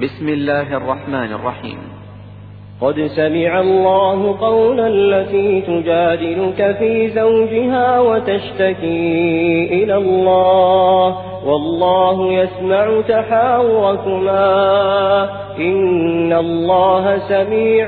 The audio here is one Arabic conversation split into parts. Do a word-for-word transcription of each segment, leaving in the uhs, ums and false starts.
بسم الله الرحمن الرحيم. قد سمع الله قول التي تجادلك في زوجها وتشتكي إلى الله والله يسمع تحاوركما إن الله سميع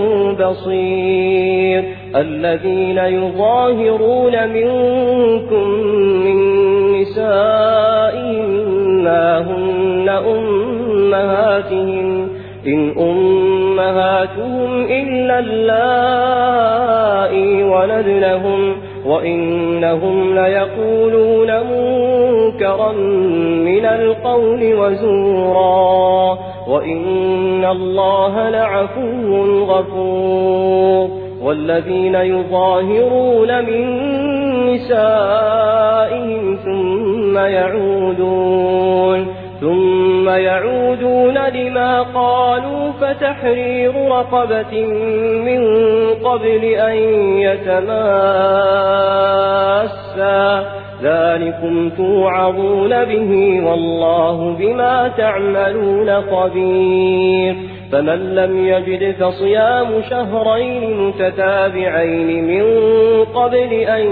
بصير. الذين يظاهرون منكم من نسائهم ما هن أمهاتهم إن أمهاتهم إلا اللائي ولدنهم وإنهم ليقولون منكرا من القول وزورا وإن الله لعفو غفور. والذين يظاهرون من نسائهم ثم يعودون ثم يعودون لما قالوا فتحرير رقبة من قبل أن يتماسا ذلكم توعظون به والله بما تعملون خبير. فمن لم يجد فصيام شهرين متتابعين من قبل أن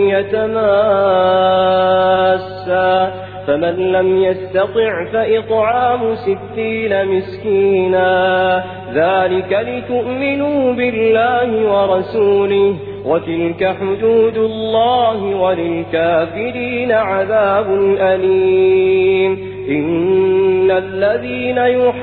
يتماسا فمن لم يستطع فإطعام ستين مسكينا ذلك لتؤمنوا بالله ورسوله وتلك حدود الله وللكافرين عذاب أليم. إن الذين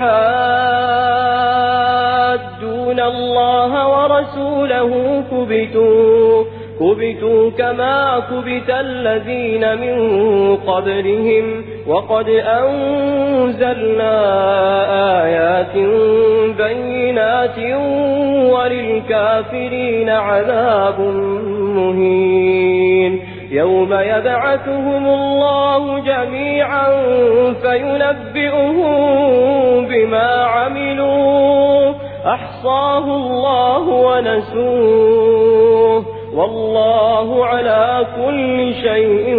يحادون الله ورسوله كبتوا كبتوا كما كبت الذين من قبلهم وقد أنزلنا آيات بينات وللكافرين عذاب مهين. يوم يبعثهم الله جميعا فينبئهم بما عملوا أحصاه الله ونسوه والله على كل شيء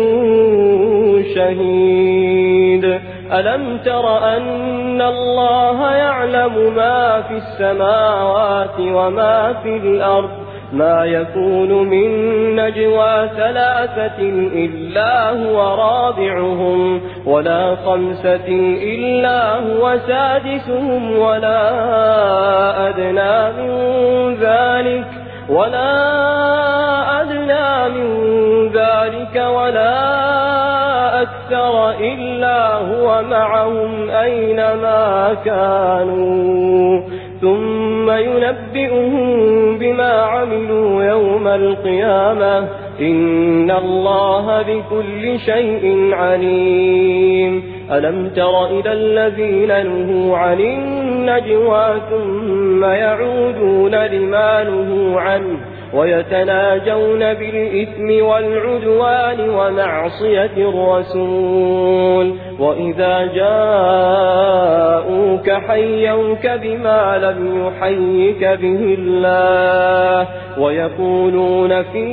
شهيد. ألم تر أن الله يعلم ما في السماوات وما في الأرض ما يكون من نجوى ثلاثة إلا هو رابعهم ولا خمسة إلا هو سادسهم ولا أدنى من ذلك ولا أدنى من ذلك ولا أكثر إلا هو معهم أينما كانوا ثم ينبئهم بما عملوا يوم القيامة إن الله بكل شيء عليم. ألم تر إلى الذين نهوا عن النجوى ثم يعودون لما نهوا عنه ويتناجون بالإثم والعدوان ومعصية الرسول وإذا جاءوك حيوك بما لم يحيك به الله ويقولون في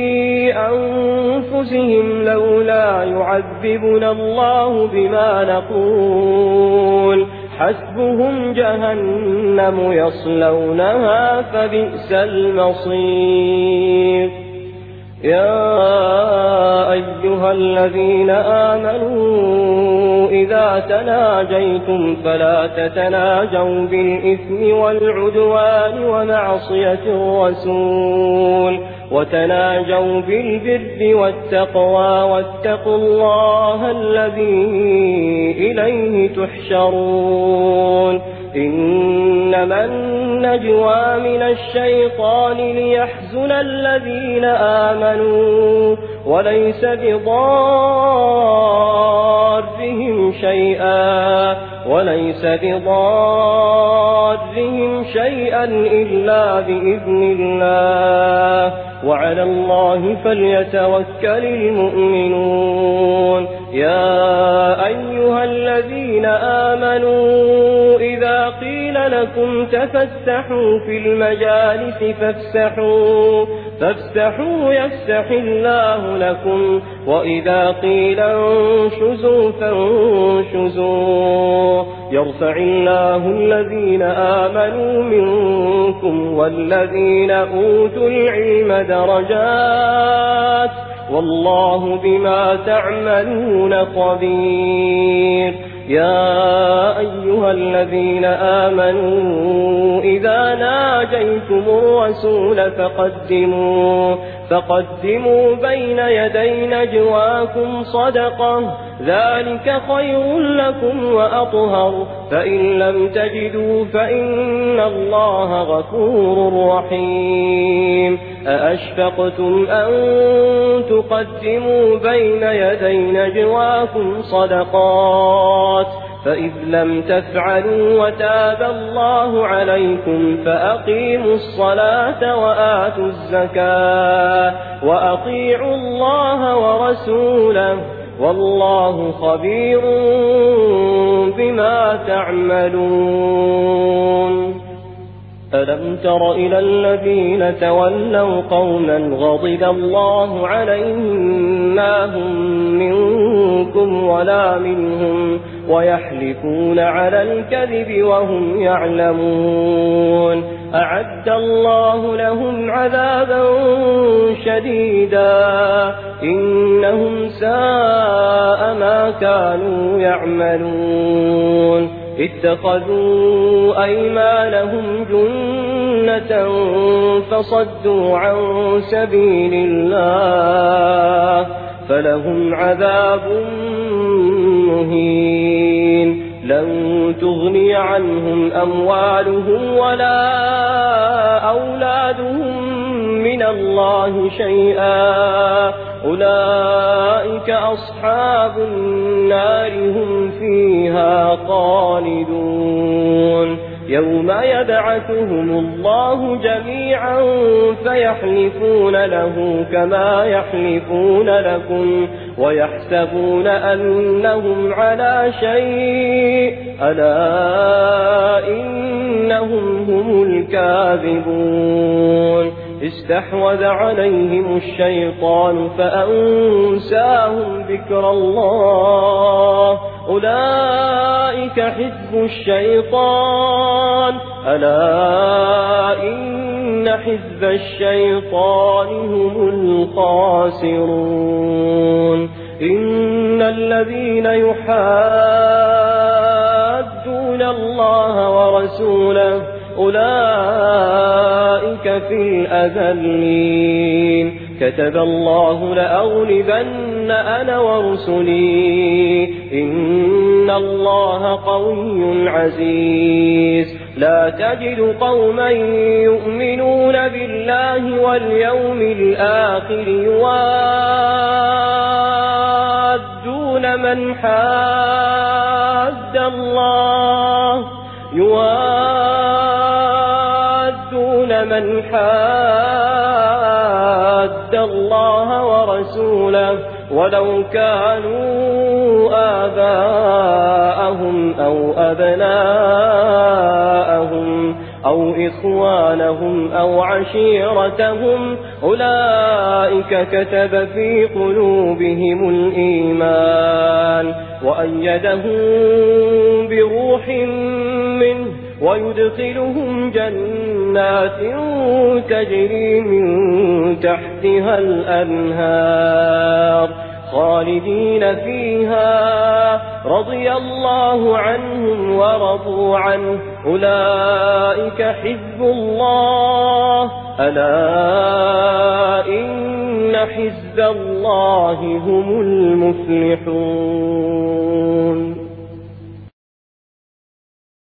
أنفسهم لولا يعذبنا الله بما نقول حسبهم جهنم يصلونها فبئس المصير. يا أيها الذين آمنوا إذا تناجيتم فلا تتناجوا بالإثم والعدوان ومعصية الرسول وتناجوا بالبر والتقوى واتقوا الله الذي إليه تحشرون. إنما النجوى من الشيطان ليحزن الذين آمنوا وليس بضارهم شيئا وليس بضارهم شيئا إلا بإذن الله وعلى الله فليتوكل المؤمنون. يا أيها الذين آمنوا إذا قيل لكم تفسحوا في المجالس فافسحوا فافسحوا يفسح الله لكم وإذا قيل انشزوا فانشزوا يرفع الله الذين آمنوا منكم والذين أوتوا العلم درجات والله بما تعملون خبير. يا أيها الذين آمنوا إذا ناجيتم الرسول فقدموا فقدموا بين يدي نجواكم صدقة ذلك خير لكم وأطهر فإن لم تجدوا فإن الله غفور رحيم. أأشفقتم أن تقدموا بين يدي نجواكم صدقات فإذ لم تفعلوا وتاب الله عليكم فأقيموا الصلاة وآتوا الزكاة وأطيعوا الله ورسوله والله خبير بما تعملون. ألم تر إلى الذين تولوا قوما غضب الله عليهم ما هم منكم ولا منهم ويحلفون على الكذب وهم يعلمون أعد الله لهم عذابا شديدا إنهم ساء ما كانوا يعملون. اتخذوا أيمانهم جنة فصدوا عن سبيل الله فلهم عذاب مهين. لن تغني عنهم أموالهم ولا أولادهم من الله شيئا أولئك أصحاب النار هم فيها خالدون. يوم يبعثهم الله جميعا فيحلفون له كما يحلفون لكم ويحسبون أنهم على شيء ألا إنهم هم الكاذبون. استحوذ عليهم الشيطان فأنساهم ذكر الله أولئك حزب الشيطان ألا إن حزب الشيطان هم الخاسرون. إن الذين يحادون الله ورسوله أولئك في الأذلين. كتب الله لأغلبن أنا ورسلي إن الله قوي عزيز. لا تجد قوما يؤمنون بالله واليوم الآخر يوادون من حاد الله يوادون من حاد الله ورسوله ولو كانوا آباءهم أو أبناءهم أو إخوانهم أو عشيرتهم أولئك كتب في قلوبهم الإيمان وأيدهم بروح منه ويدخلهم جنات تجري من تحتها الأنهار خالدين فيها رضي الله عنهم ورضوا عنه أولئك حزب الله ألا إن حزب الله هم المفلحون.